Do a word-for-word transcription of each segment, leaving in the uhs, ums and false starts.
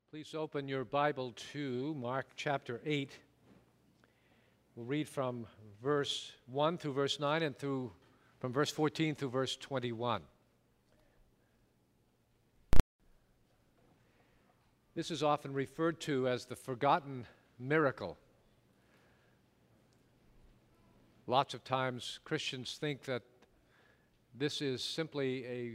Please open your Bible to Mark chapter eight. We'll read from verse one through verse nine and through from verse fourteen through verse twenty-one. This is often referred to as the forgotten miracle. Lots of times Christians think that this is simply a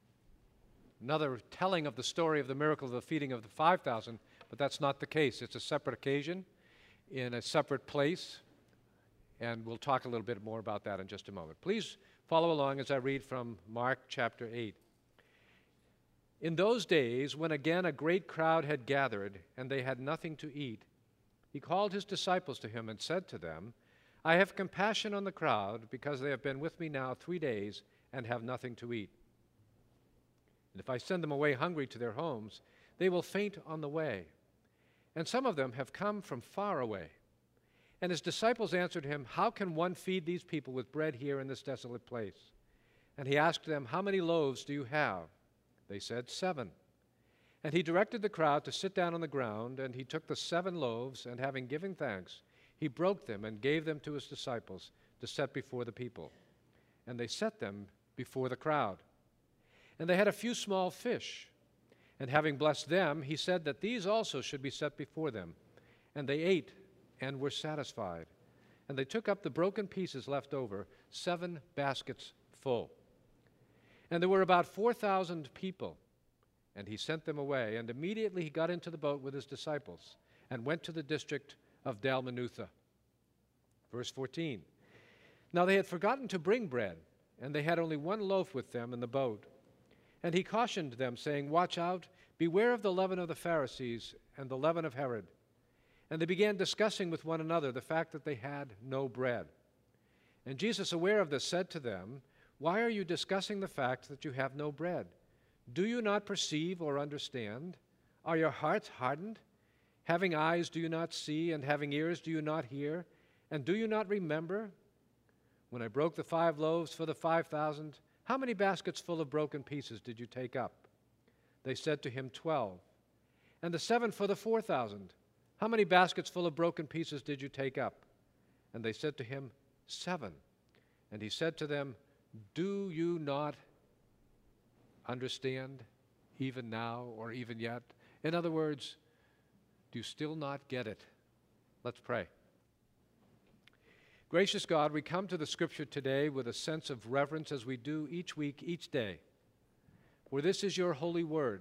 another telling of the story of the miracle of the feeding of the five thousand, but that's not the case. It's a separate occasion in a separate place, and we'll talk a little bit more about that in just a moment. Please follow along as I read from Mark chapter eight. In those days, when again a great crowd had gathered, and they had nothing to eat, he called his disciples to him and said to them, I have compassion on the crowd, because they have been with me now three days and have nothing to eat. And if I send them away hungry to their homes, they will faint on the way. And some of them have come from far away. And his disciples answered him, How can one feed these people with bread here in this desolate place? And he asked them, How many loaves do you have? They said, Seven. And he directed the crowd to sit down on the ground, and he took the seven loaves, and having given thanks, he broke them and gave them to his disciples to set before the people. And they set them before the crowd. And they had a few small fish. And having blessed them, he said that these also should be set before them. And they ate and were satisfied. And they took up the broken pieces left over, seven baskets full. And there were about four thousand people. And he sent them away. And immediately he got into the boat with his disciples and went to the district of Dalmanutha. Verse fourteen. Now they had forgotten to bring bread, and they had only one loaf with them in the boat. And he cautioned them, saying, Watch out, beware of the leaven of the Pharisees and the leaven of Herod. And they began discussing with one another the fact that they had no bread. And Jesus, aware of this, said to them, Why are you discussing the fact that you have no bread? Do you not perceive or understand? Are your hearts hardened? Having eyes, do you not see? And having ears, do you not hear? And do you not remember? When I broke the five loaves for the five thousand, how many baskets full of broken pieces did you take up? They said to him, Twelve. And the seven for the four thousand, how many baskets full of broken pieces did you take up? And they said to him, Seven. And he said to them, Do you not understand, even now or even yet? In other words, do you still not get it? Let's pray. Gracious God, we come to the Scripture today with a sense of reverence as we do each week, each day. For this is your holy word.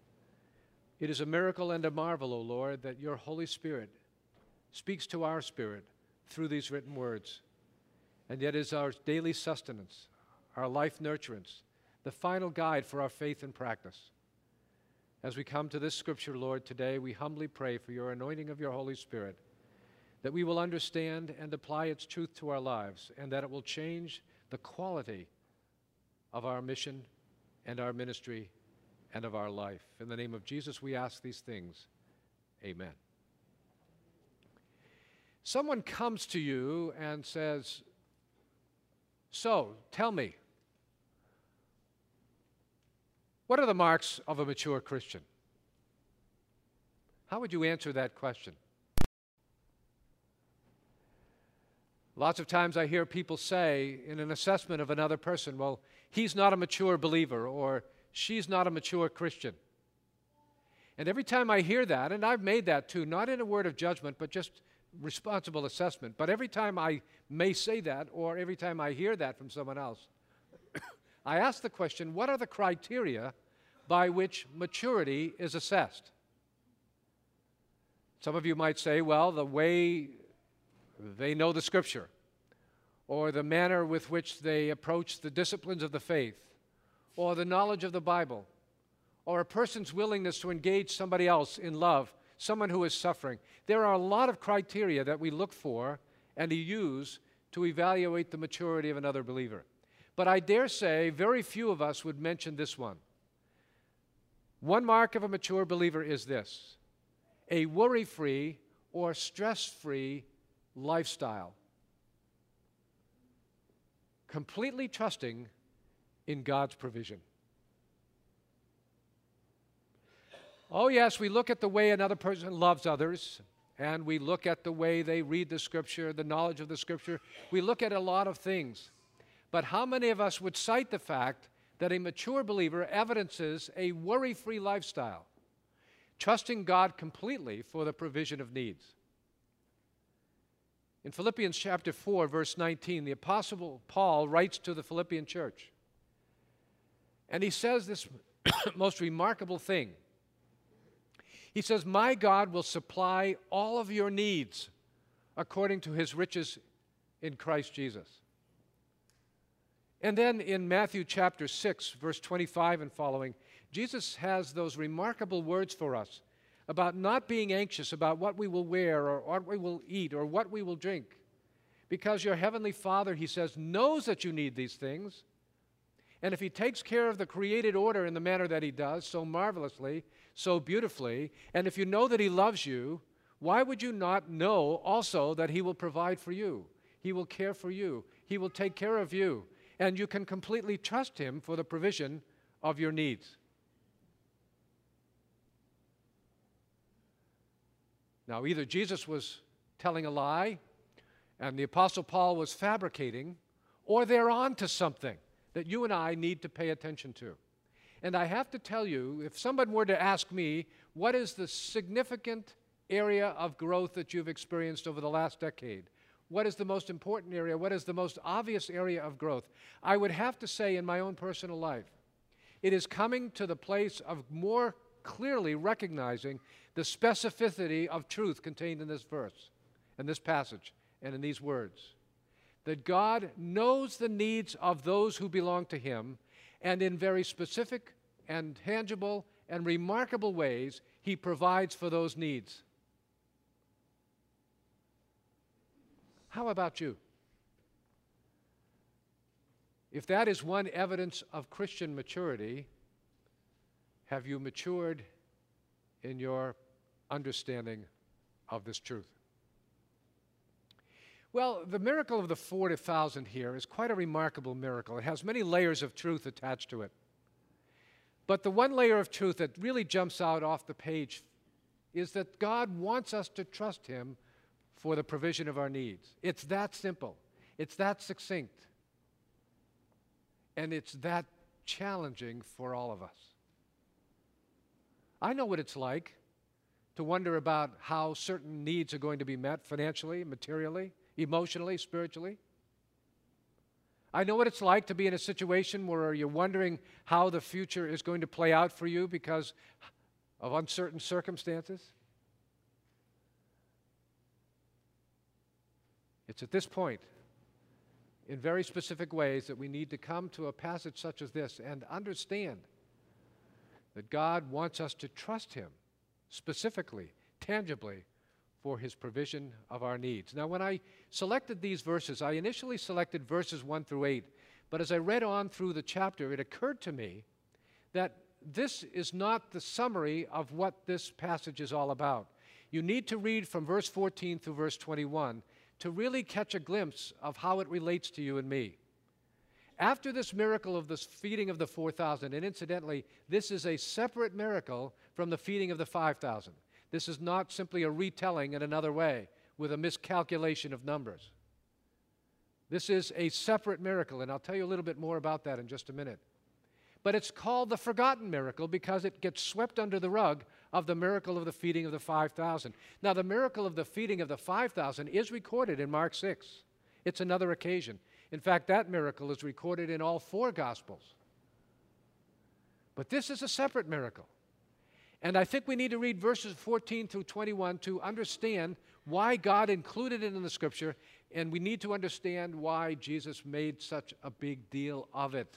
It is a miracle and a marvel, O Lord, that your Holy Spirit speaks to our spirit through these written words, and yet is our daily sustenance, our life nurturance, the final guide for our faith and practice. As we come to this Scripture, Lord, today, we humbly pray for your anointing of your Holy Spirit, that we will understand and apply its truth to our lives, and that it will change the quality of our mission and our ministry and of our life. In the name of Jesus, we ask these things. Amen. Someone comes to you and says, So, tell me, what are the marks of a mature Christian? How would you answer that question? Lots of times I hear people say in an assessment of another person, well, he's not a mature believer, or she's not a mature Christian. And every time I hear that, and I've made that too, not in a word of judgment, but just responsible assessment, but every time I may say that, or every time I hear that from someone else, I ask the question, what are the criteria by which maturity is assessed? Some of you might say, well, the way they know the Scripture, or the manner with which they approach the disciplines of the faith, or the knowledge of the Bible, or a person's willingness to engage somebody else in love, someone who is suffering. There are a lot of criteria that we look for and use to evaluate the maturity of another believer. But I dare say very few of us would mention this one. One mark of a mature believer is this: a worry-free or stress-free lifestyle, completely trusting in God's provision. Oh, yes, we look at the way another person loves others, and we look at the way they read the Scripture, the knowledge of the Scripture. We look at a lot of things. But how many of us would cite the fact that a mature believer evidences a worry-free lifestyle, trusting God completely for the provision of needs? In Philippians chapter four, verse nineteen, the Apostle Paul writes to the Philippian church, and he says this most remarkable thing. He says, "My God will supply all of your needs according to his riches in Christ Jesus." And then in Matthew chapter six, verse twenty-five and following, Jesus has those remarkable words for us about not being anxious about what we will wear or what we will eat or what we will drink, because your heavenly Father, he says, knows that you need these things. And if he takes care of the created order in the manner that he does, so marvelously, so beautifully, and if you know that he loves you, why would you not know also that he will provide for you? He will care for you. He will take care of you. And you can completely trust him for the provision of your needs. Now, either Jesus was telling a lie and the Apostle Paul was fabricating, or they're on to something that you and I need to pay attention to. And I have to tell you, if someone were to ask me, what is the significant area of growth that you've experienced over the last decade? What is the most important area? What is the most obvious area of growth? I would have to say in my own personal life, it is coming to the place of more clearly recognizing the specificity of truth contained in this verse, in this passage, and in these words. That God knows the needs of those who belong to him, and in very specific and tangible and remarkable ways, he provides for those needs. How about you? If that is one evidence of Christian maturity, have you matured in your understanding of this truth? Well, the miracle of the forty thousand here is quite a remarkable miracle. It has many layers of truth attached to it. But the one layer of truth that really jumps out off the page is that God wants us to trust him for the provision of our needs. It's that simple. It's that succinct. And it's that challenging for all of us. I know what it's like to wonder about how certain needs are going to be met financially, materially, emotionally, spiritually. I know what it's like to be in a situation where you're wondering how the future is going to play out for you because of uncertain circumstances. It's at this point, in very specific ways, that we need to come to a passage such as this and understand that God wants us to trust him specifically, tangibly, for his provision of our needs. Now, when I selected these verses, I initially selected verses one through eight, but as I read on through the chapter, it occurred to me that this is not the summary of what this passage is all about. You need to read from verse fourteen through verse twenty-one to really catch a glimpse of how it relates to you and me. After this miracle of the feeding of the four thousand, and incidentally, this is a separate miracle from the feeding of the five thousand. This is not simply a retelling in another way with a miscalculation of numbers. This is a separate miracle, and I'll tell you a little bit more about that in just a minute. But it's called the forgotten miracle because it gets swept under the rug of the miracle of the feeding of the five thousand. Now, the miracle of the feeding of the five thousand is recorded in Mark six. It's another occasion. In fact, that miracle is recorded in all four Gospels. But this is a separate miracle. And I think we need to read verses fourteen through twenty-one to understand why God included it in the Scripture, and we need to understand why Jesus made such a big deal of it.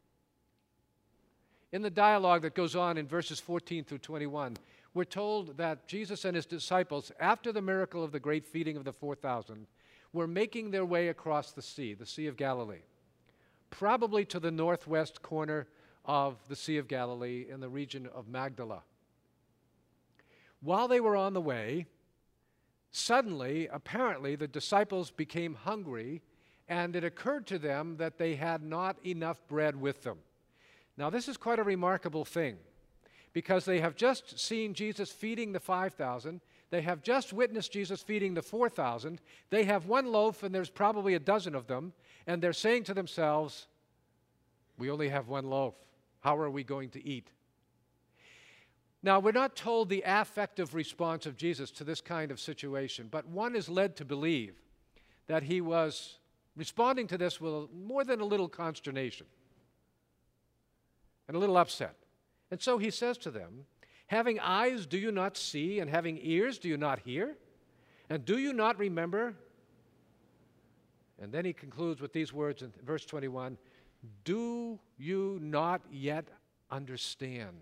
In the dialogue that goes on in verses fourteen through twenty-one, we're told that Jesus and his disciples, after the miracle of the great feeding of the four thousand, were making their way across the sea, the Sea of Galilee, probably to the northwest corner of the Sea of Galilee in the region of Magdala. While they were on the way, suddenly, apparently, the disciples became hungry, and it occurred to them that they had not enough bread with them. Now, this is quite a remarkable thing, because they have just seen Jesus feeding the five thousand. They have just witnessed Jesus feeding the four thousand. They have one loaf, and there's probably a dozen of them, and they're saying to themselves, we only have one loaf. How are we going to eat? Now, we're not told the affective response of Jesus to this kind of situation, but one is led to believe that he was responding to this with more than a little consternation and a little upset. And so he says to them, having eyes, do you not see? And having ears, do you not hear? And do you not remember? And then he concludes with these words in verse twenty-one, do you not yet understand?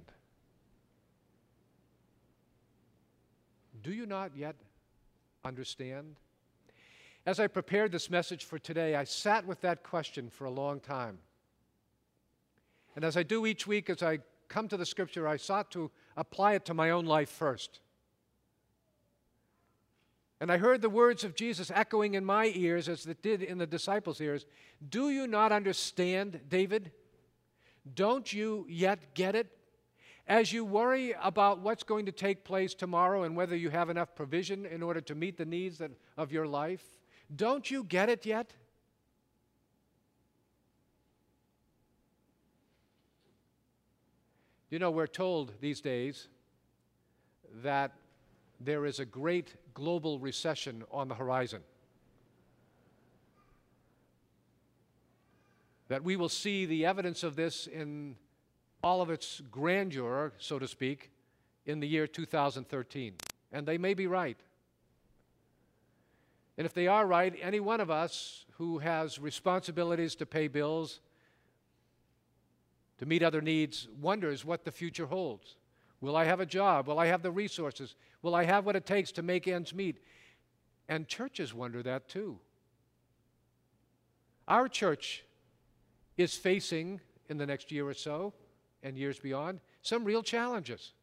Do you not yet understand? As I prepared this message for today, I sat with that question for a long time. And as I do each week, as I come to the Scripture, I sought to apply it to my own life first. And I heard the words of Jesus echoing in my ears as it did in the disciples' ears. Do you not understand, David? Don't you yet get it? As you worry about what's going to take place tomorrow and whether you have enough provision in order to meet the needs that, of your life, don't you get it yet? You know, we're told these days that there is a great global recession on the horizon. That we will see the evidence of this in all of its grandeur, so to speak, in the year two thousand thirteen. And they may be right. And if they are right, any one of us who has responsibilities to pay bills, to meet other needs, wonders what the future holds. Will I have a job? Will I have the resources? Will I have what it takes to make ends meet? And churches wonder that too. Our church is facing, in the next year or so, and years beyond, some real challenges.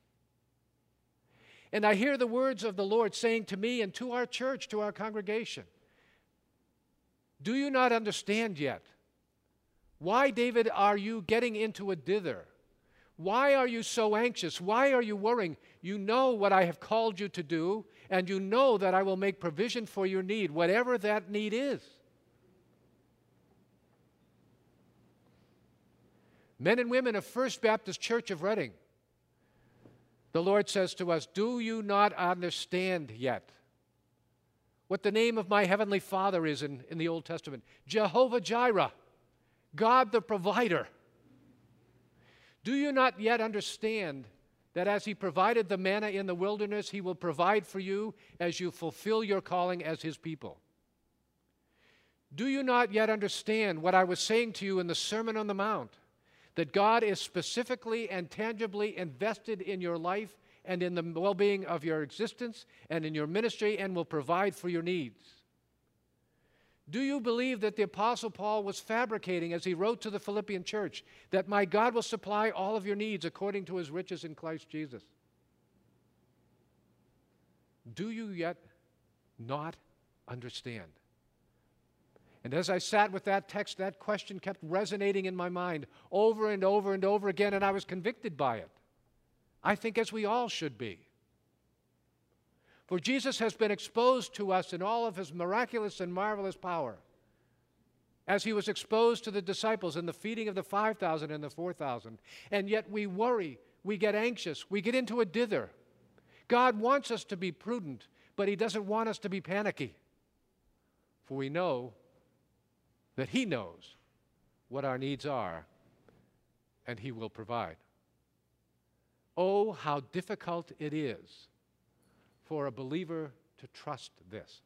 And I hear the words of the Lord saying to me and to our church, to our congregation, do you not understand yet? Why, David, are you getting into a dither? Why are you so anxious? Why are you worrying? You know what I have called you to do, and you know that I will make provision for your need, whatever that need is. Men and women of First Baptist Church of Reading, the Lord says to us, do you not understand yet what the name of my heavenly Father is in, in the Old Testament? Jehovah Jireh, God the provider. Do you not yet understand that as He provided the manna in the wilderness, He will provide for you as you fulfill your calling as His people? Do you not yet understand what I was saying to you in the Sermon on the Mount? That God is specifically and tangibly invested in your life and in the well-being of your existence and in your ministry and will provide for your needs? Do you believe that the Apostle Paul was fabricating as he wrote to the Philippian church, that my God will supply all of your needs according to His riches in Christ Jesus? Do you yet not understand? And as I sat with that text, that question kept resonating in my mind over and over and over again, and I was convicted by it. I think as we all should be. For Jesus has been exposed to us in all of His miraculous and marvelous power, as He was exposed to the disciples in the feeding of the five thousand and the four thousand. And yet we worry, we get anxious, we get into a dither. God wants us to be prudent, but He doesn't want us to be panicky. For we know that He knows what our needs are, and He will provide. Oh, how difficult it is for a believer to trust this.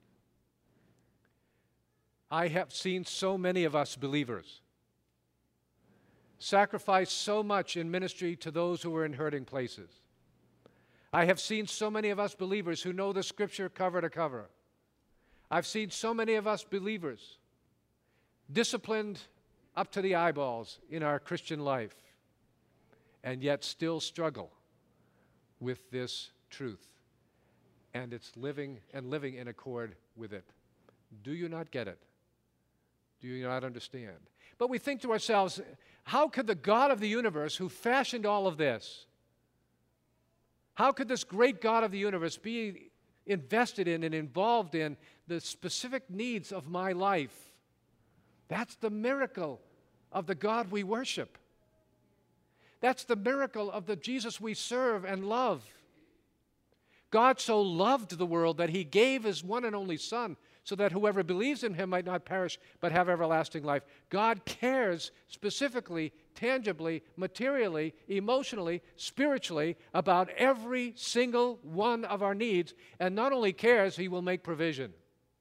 I have seen so many of us believers sacrifice so much in ministry to those who are in hurting places. I have seen so many of us believers who know the Scripture cover to cover. I've seen so many of us believers disciplined up to the eyeballs in our Christian life, and yet still struggle with this truth. And it's living and living in accord with it. Do you not get it? Do you not understand? But we think to ourselves, how could the God of the universe, who fashioned all of this, How could this great God of the universe be invested in and involved in the specific needs of my life? That's the miracle of the God we worship. That's the miracle of the Jesus we serve and love. God so loved the world that he gave his one and only Son so that whoever believes in him might not perish but have everlasting life. God cares specifically, tangibly, materially, emotionally, spiritually about every single one of our needs, and not only cares, he will make provision.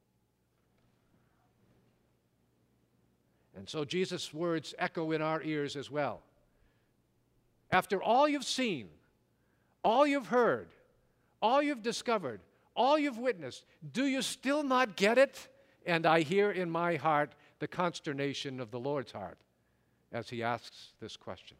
And so Jesus' words echo in our ears as well. After all you've seen, all you've heard, all you've discovered, all you've witnessed, do you still not get it? And I hear in my heart the consternation of the Lord's heart as he asks this question.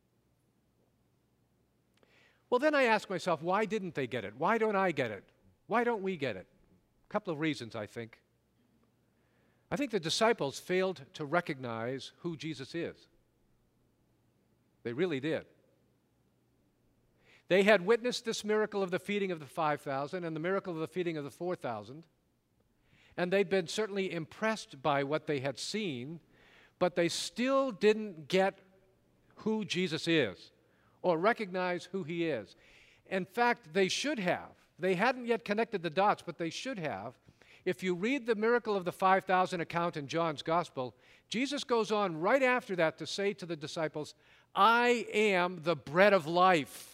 Well, then I ask myself, why didn't they get it? Why don't I get it? Why don't we get it? A couple of reasons, I think. I think the disciples failed to recognize who Jesus is. They really did. They had witnessed this miracle of the feeding of the five thousand and the miracle of the feeding of the four thousand, and they'd been certainly impressed by what they had seen, but they still didn't get who Jesus is or recognize who he is. In fact, they should have. They hadn't yet connected the dots, but they should have. If you read the miracle of the five thousand account in John's Gospel, Jesus goes on right after that to say to the disciples, I am the bread of life.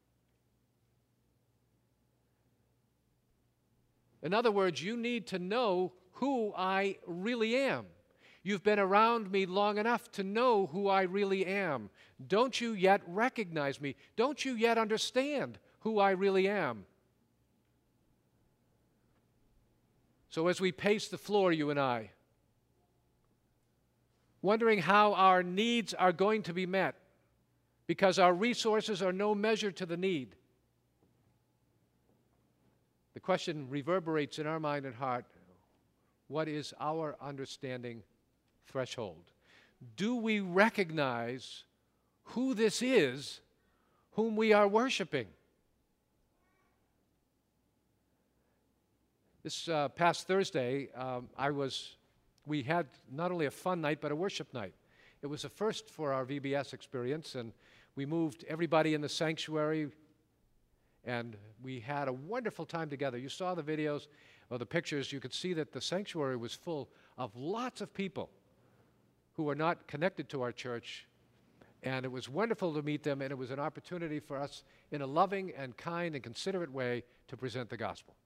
In other words, you need to know who I really am. You've been around me long enough to know who I really am. Don't you yet recognize me? Don't you yet understand who I really am? So as we pace the floor, you and I, wondering how our needs are going to be met, because our resources are no measure to the need, the question reverberates in our mind and heart, what is our understanding threshold? Do we recognize who this is whom we are worshiping? This uh, past Thursday, um, I was, we had not only a fun night, but a worship night. It was a first for our V B S experience, and we moved everybody in the sanctuary, and we had a wonderful time together. You saw the videos or the pictures. You could see that the sanctuary was full of lots of people who are not connected to our church, and it was wonderful to meet them, and it was an opportunity for us in a loving and kind and considerate way to present the gospel.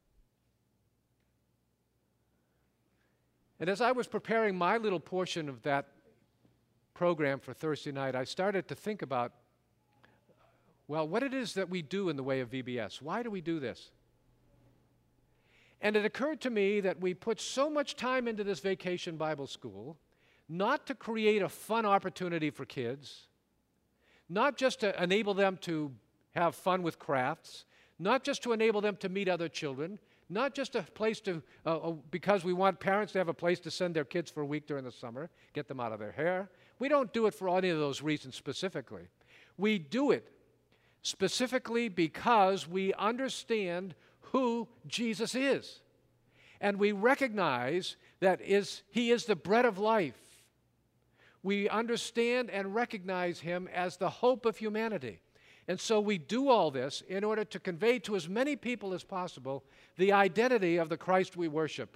And as I was preparing my little portion of that program for Thursday night, I started to think about, well, what it is that we do in the way of V B S. Why do we do this? And it occurred to me that we put so much time into this vacation Bible school, not to create a fun opportunity for kids, not just to enable them to have fun with crafts, not just to enable them to meet other children, not just a place to, uh, uh, because we want parents to have a place to send their kids for a week during the summer, get them out of their hair. We don't do it for any of those reasons specifically. We do it specifically because we understand who Jesus is. And we recognize that is, he is the bread of life. We understand and recognize him as the hope of humanity. And so we do all this in order to convey to as many people as possible the identity of the Christ we worship.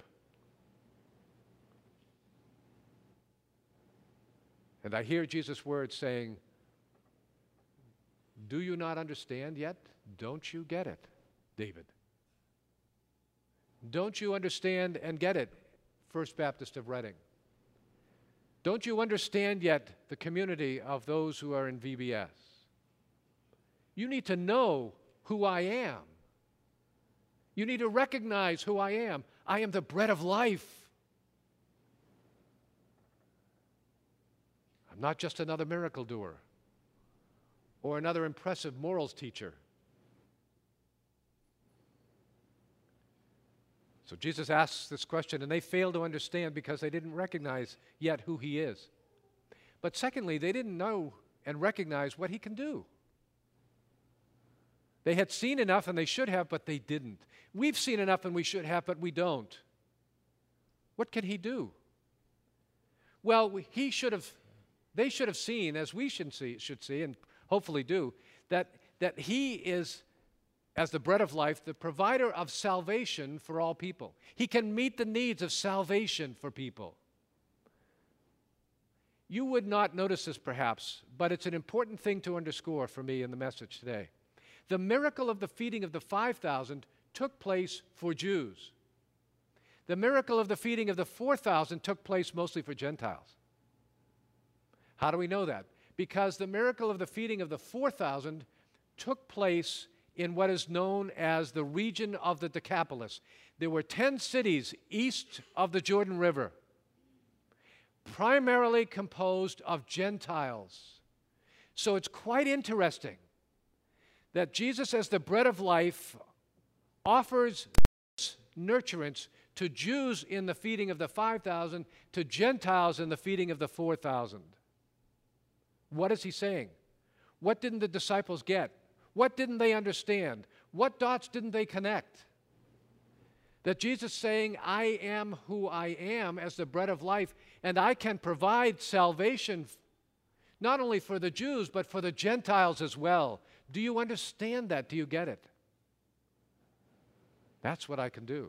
And I hear Jesus' words saying, do you not understand yet? Don't you get it, David? Don't you understand and get it, First Baptist of Reading? Don't you understand yet the community of those who are in V B S? You need to know who I am. You need to recognize who I am. I am the bread of life. I'm not just another miracle doer or another impressive morals teacher. So Jesus asks this question, and they fail to understand because they didn't recognize yet who he is. But secondly, they didn't know and recognize what he can do. They had seen enough, and they should have, but they didn't. We've seen enough, and we should have, but we don't. What can he do? Well, he should have, they should have seen, as we should see, should see, and hopefully do, that, that he is, as the bread of life, the provider of salvation for all people. He can meet the needs of salvation for people. You would not notice this perhaps, but it's an important thing to underscore for me in the message today. The miracle of the feeding of the five thousand took place for Jews. The miracle of the feeding of the four thousand took place mostly for Gentiles. How do we know that? Because the miracle of the feeding of the four thousand took place in what is known as the region of the Decapolis. There were ten cities east of the Jordan River, primarily composed of Gentiles. So it's quite interesting that Jesus, as the bread of life, offers nurturance to Jews in the feeding of the five thousand, to Gentiles in the feeding of the four thousand. What is he saying? What didn't the disciples get? What didn't they understand? What dots didn't they connect? That Jesus is saying, I am who I am as the bread of life, and I can provide salvation not only for the Jews, but for the Gentiles as well. Do you understand that? Do you get it? That's what I can do.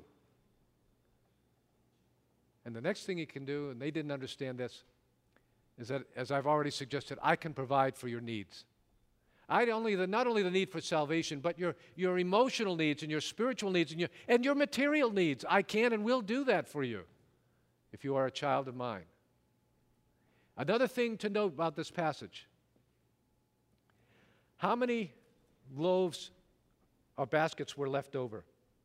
And the next thing he can do, and they didn't understand this, is that, as I've already suggested, I can provide for your needs. I only the, not only the need for salvation, but your, your emotional needs and your spiritual needs and your, and your material needs. I can and will do that for you if you are a child of mine. Another thing to note about this passage. How many loaves or baskets were left over?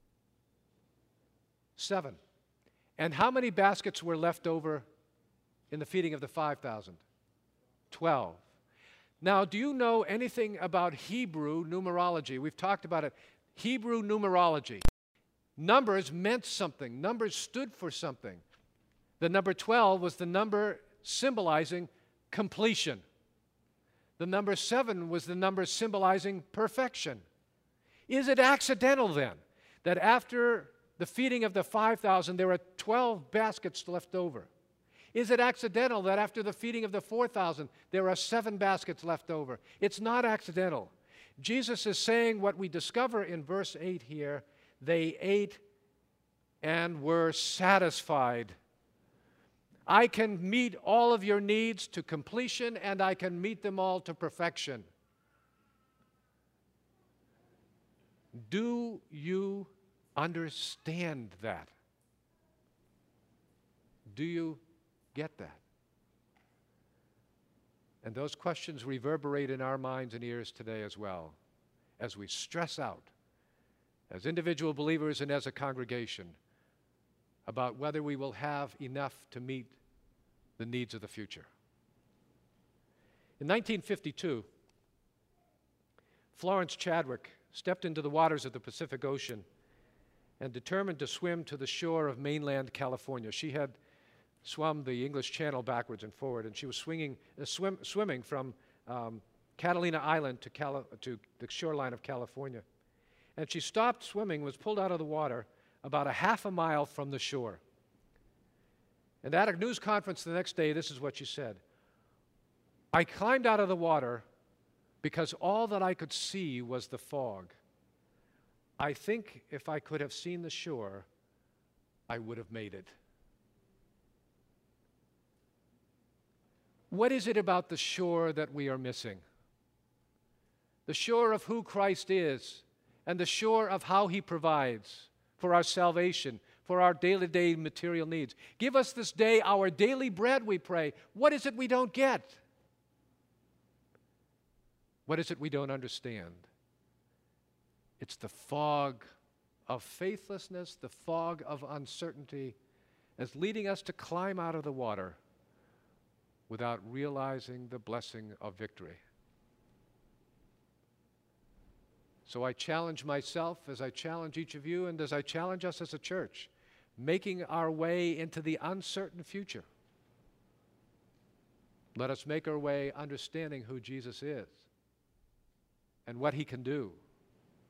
Seven. And how many baskets were left over in the feeding of the five thousand? Twelve. Now, do you know anything about Hebrew numerology? We've talked about it. Hebrew numerology. Numbers meant something. Numbers stood for something. The number twelve was the number symbolizing completion. The number seven was the number symbolizing perfection. Is it accidental then that after the feeding of the five thousand there are twelve baskets left over? Is it accidental that after the feeding of the four thousand, there are seven baskets left over? It's not accidental. Jesus is saying what we discover in verse eight here. They ate and were satisfied. I can meet all of your needs to completion, and I can meet them all to perfection. Do you understand that? Do you get that? And those questions reverberate in our minds and ears today as well, as we stress out, as individual believers and as a congregation, about whether we will have enough to meet the needs of the future. In nineteen fifty-two, Florence Chadwick stepped into the waters of the Pacific Ocean and determined to swim to the shore of mainland California. She had swum the English Channel backwards and forward, and she was swinging, uh, swim, swimming from um, Catalina Island to, Cali- to the shoreline of California. And she stopped swimming, was pulled out of the water about a half a mile from the shore. And at a news conference the next day, this is what she said. I climbed out of the water because all that I could see was the fog. I think if I could have seen the shore, I would have made it. What is it about the shore that we are missing? The shore of who Christ is and the shore of how he provides for our salvation, for our day-to-day material needs. Give us this day our daily bread, we pray. What is it we don't get? What is it we don't understand? It's the fog of faithlessness, the fog of uncertainty, as leading us to climb out of the water without realizing the blessing of victory. So I challenge myself as I challenge each of you and as I challenge us as a church, making our way into the uncertain future. Let us make our way understanding who Jesus is and what he can do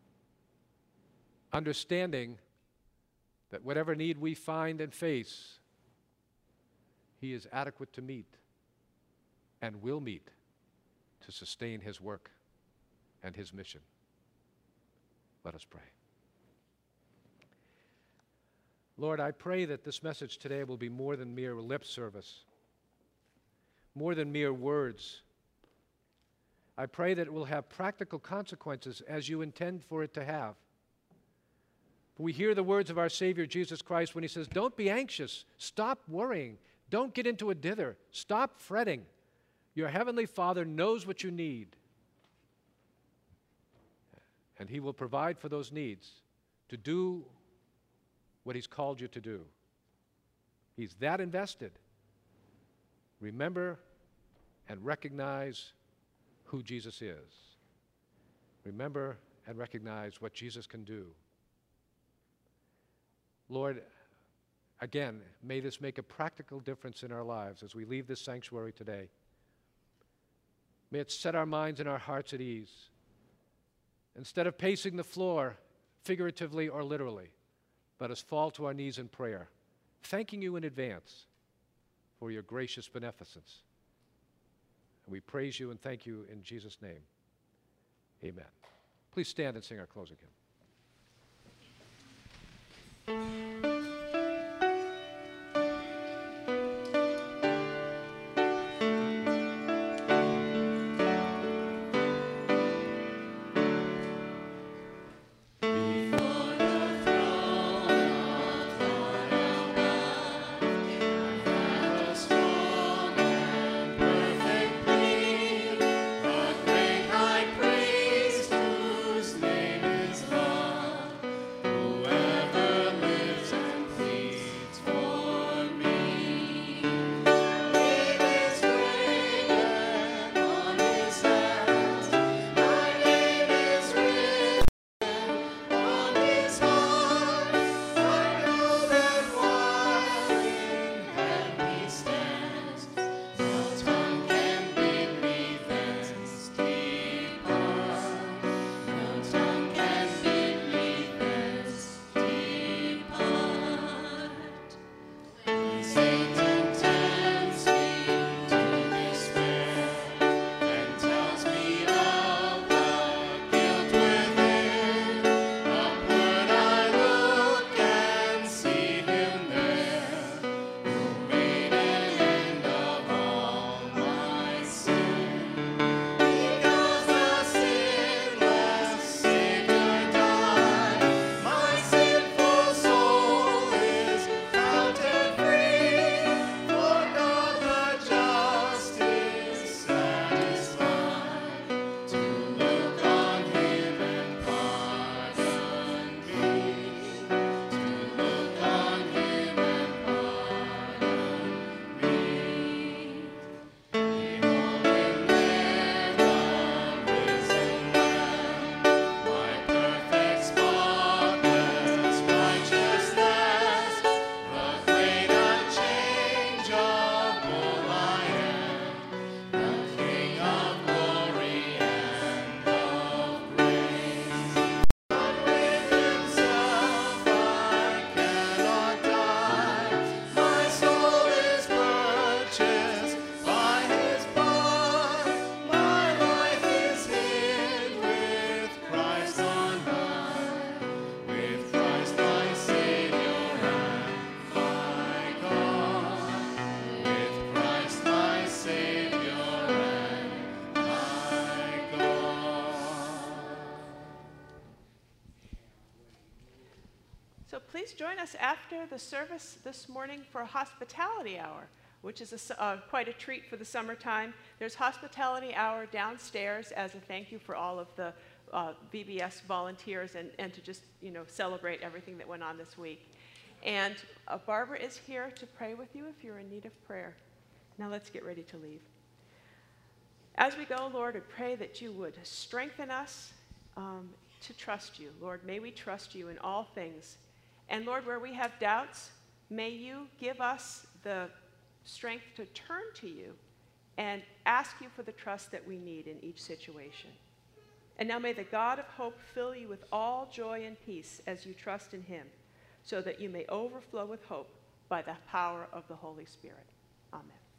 understanding that whatever need we find and face, He is adequate to meet and will meet to sustain His work and His mission. Let us pray. Lord, I pray that this message today will be more than mere lip service, more than mere words. I pray that it will have practical consequences as you intend for it to have. We hear the words of our Savior Jesus Christ when He says, don't be anxious, stop worrying, don't get into a dither, stop fretting. Your Heavenly Father knows what you need, and He will provide for those needs to do what He's called you to do. He's that invested. Remember and recognize who Jesus is. Remember and recognize what Jesus can do. Lord, again, may this make a practical difference in our lives as we leave this sanctuary today. May it set our minds and our hearts at ease. Instead of pacing the floor, figuratively or literally, let us fall to our knees in prayer, thanking you in advance for your gracious beneficence. And we praise you and thank you in Jesus' name. Amen. Please stand and sing our closing hymn. Please join us after the service this morning for a hospitality hour, which is a, uh, quite a treat for the summertime. There's hospitality hour downstairs as a thank you for all of the uh, V B S volunteers and, and to just, you know, celebrate everything that went on this week. And uh, Barbara is here to pray with you if you're in need of prayer. Now let's get ready to leave. As we go, Lord, I pray that you would strengthen us um, to trust you. Lord, may we trust you in all things. And Lord, where we have doubts, may you give us the strength to turn to you and ask you for the trust that we need in each situation. And now may the God of hope fill you with all joy and peace as you trust in him, so that you may overflow with hope by the power of the Holy Spirit. Amen.